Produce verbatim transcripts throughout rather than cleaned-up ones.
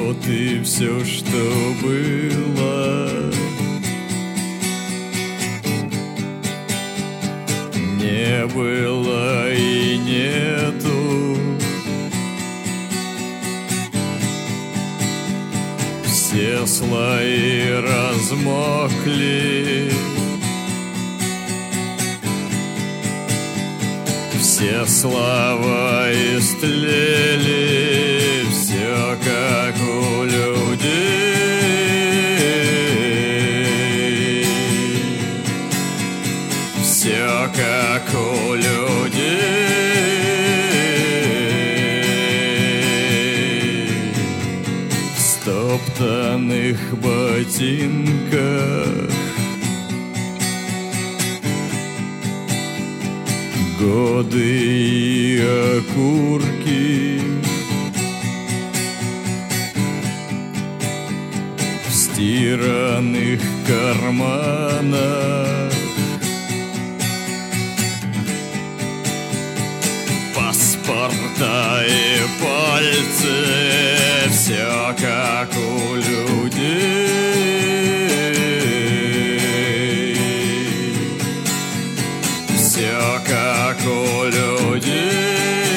Вот и все, что было. Не было и нету. Все слои размокли, все слова истлели, все как у людей, все как у людей. В стоптанных ботинках годы и окурки, в стиранных карманах паспорта и пальцы, все как у людей, все как у людей.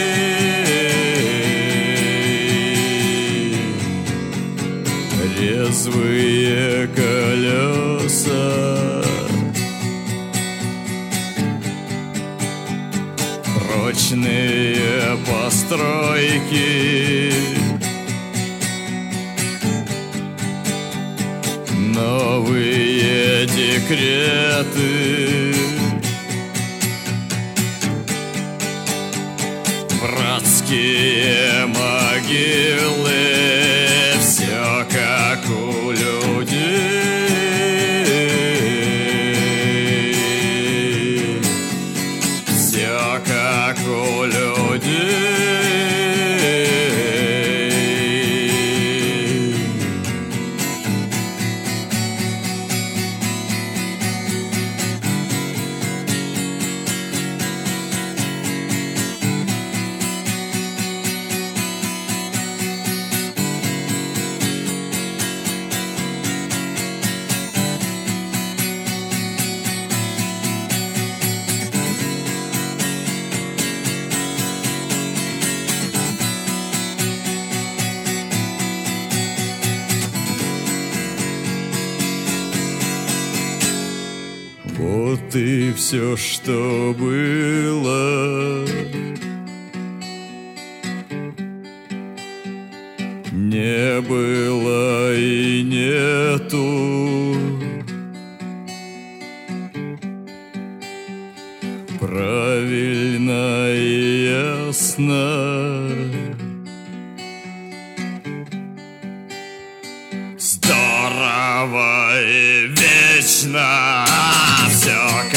Резвые колеса, прочные постройки, новые декреты, братские могилы, все как у людей, все как у людей. Вот и все, что было. Не было и нету. Правильно и ясно. Здорово и вечно. Все